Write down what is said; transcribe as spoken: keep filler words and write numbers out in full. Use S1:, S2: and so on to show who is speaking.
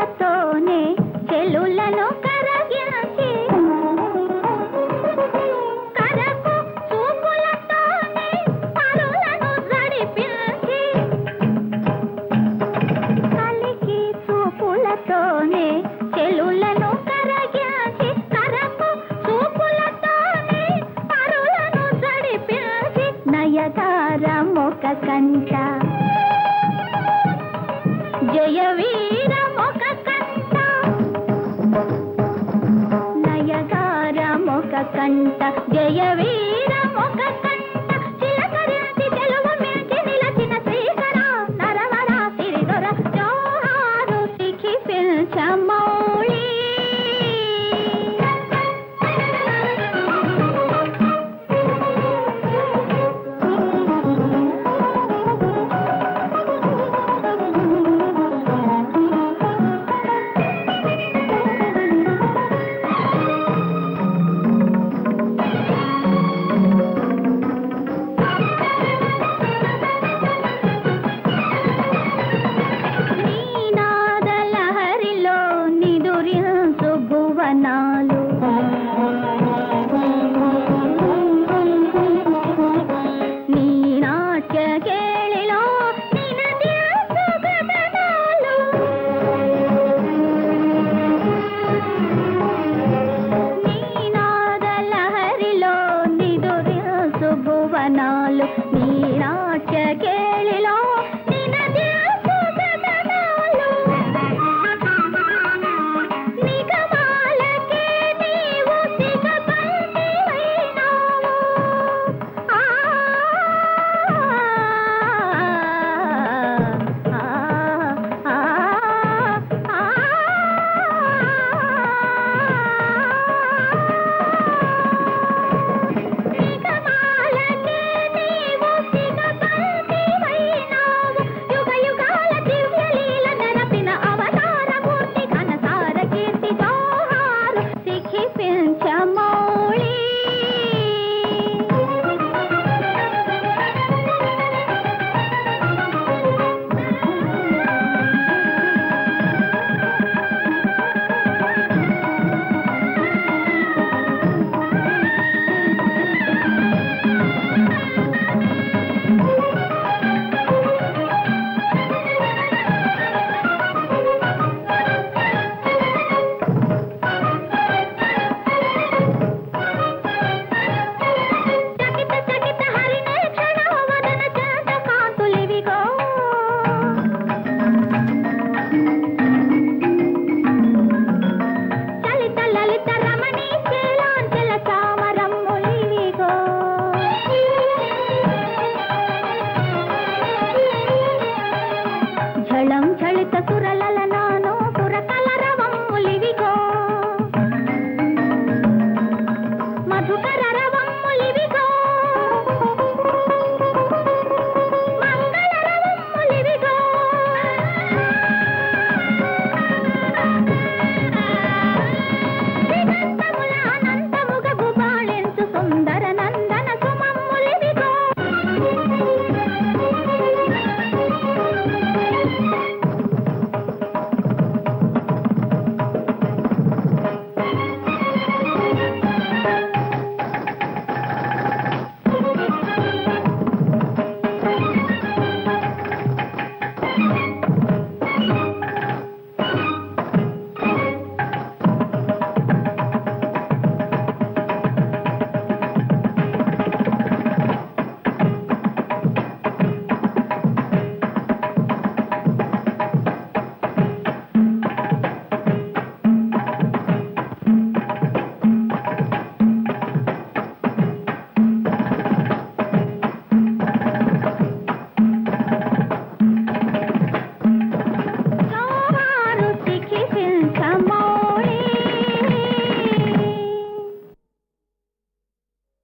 S1: చూపులతోనే చెలులను కరగించి కరకు చూపులతోనే పరులను జడిపించి కలికి చూపులతోనే చెలులను కరగించి కరకు చూపులతోనే పరులను జడిపించి నయగార మొక కంట జయ వీర మొక కంట నయగార మొక కంట జయ వీర మొక కంట చిలకరించి తెలుగు మించి నిలచిన శ్రీకర నరవర సిరిదొర జోహారు సిఖి పిల్చమౌళి భువనాలు నీ నాట్య కేళిలో నినదించు గగనాలు నీ నాద లహరిలో నిదురించు భువనాలు నీ నాట్య కేళిలో నినదించు గగనాలు ళం చళిత సురలల